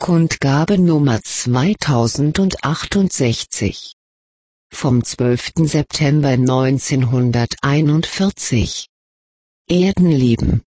Kundgabe Nummer 2068 vom 12. September 1941. Erdenleben.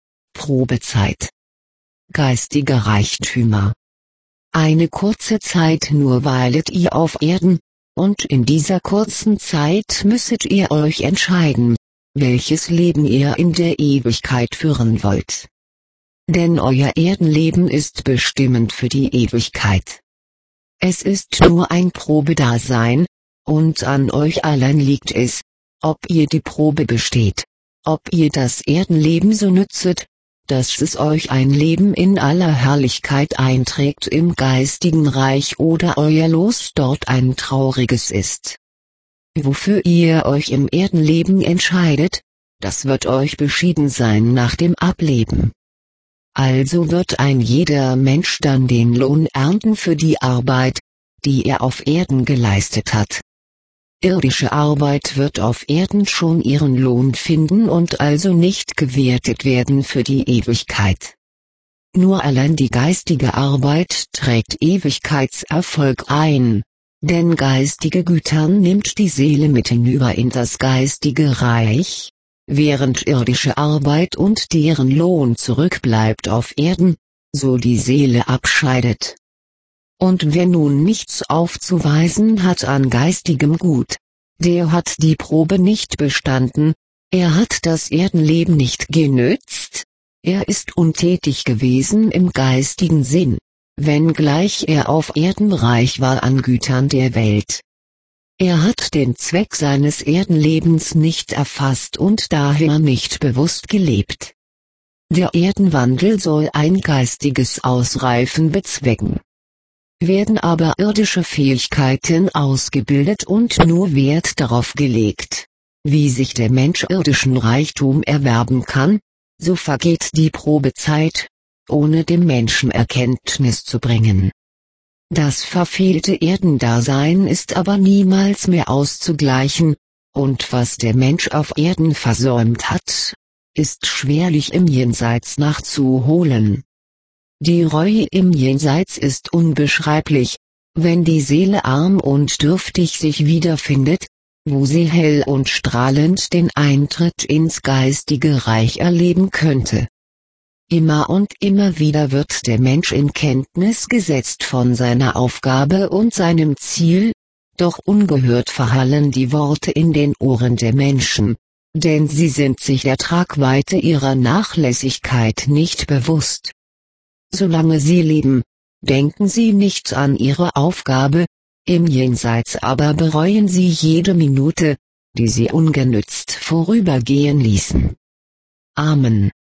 Probezeit. Geistige Reichtümer. Eine kurze Zeit nur weilet ihr auf Erden, und in dieser kurzen Zeit müsset ihr euch entscheiden, welches Leben ihr in der Ewigkeit führen wollt. Denn euer Erdenleben ist bestimmend für die Ewigkeit. Es ist nur ein Probedasein, und an euch allen liegt es, ob ihr die Probe besteht, ob ihr das Erdenleben so nützet, dass es euch ein Leben in aller Herrlichkeit einträgt im geistigen Reich oder euer Los dort ein trauriges ist. Wofür ihr euch im Erdenleben entscheidet, das wird euch beschieden sein nach dem Ableben. Also wird ein jeder Mensch dann den Lohn ernten für die Arbeit, die er auf Erden geleistet hat. Irdische Arbeit wird auf Erden schon ihren Lohn finden und also nicht gewertet werden für die Ewigkeit. Nur allein die geistige Arbeit trägt Ewigkeitserfolg ein, denn geistige Güter nimmt die Seele mit hinüber in das geistige Reich, während irdische Arbeit und deren Lohn zurückbleibt auf Erden, so die Seele abscheidet. Und wer nun nichts aufzuweisen hat an geistigem Gut, der hat die Probe nicht bestanden, er hat das Erdenleben nicht genützt, er ist untätig gewesen im geistigen Sinn, wenngleich er auf Erden reich war an Gütern der Welt. Er hat den Zweck seines Erdenlebens nicht erfasst und daher nicht bewusst gelebt. Der Erdenwandel soll ein geistiges Ausreifen bezwecken. Werden aber irdische Fähigkeiten ausgebildet und nur Wert darauf gelegt, wie sich der Mensch irdischen Reichtum erwerben kann, so vergeht die Probezeit, ohne dem Menschen Erkenntnis zu bringen. Das verfehlte Erdendasein ist aber niemals mehr auszugleichen, und was der Mensch auf Erden versäumt hat, ist schwerlich im Jenseits nachzuholen. Die Reue im Jenseits ist unbeschreiblich, wenn die Seele arm und dürftig sich wiederfindet, wo sie hell und strahlend den Eintritt ins geistige Reich erleben könnte. Immer und immer wieder wird der Mensch in Kenntnis gesetzt von seiner Aufgabe und seinem Ziel, doch ungehört verhallen die Worte in den Ohren der Menschen, denn sie sind sich der Tragweite ihrer Nachlässigkeit nicht bewusst. Solange sie leben, denken sie nicht an ihre Aufgabe, im Jenseits aber bereuen sie jede Minute, die sie ungenützt vorübergehen ließen. Amen.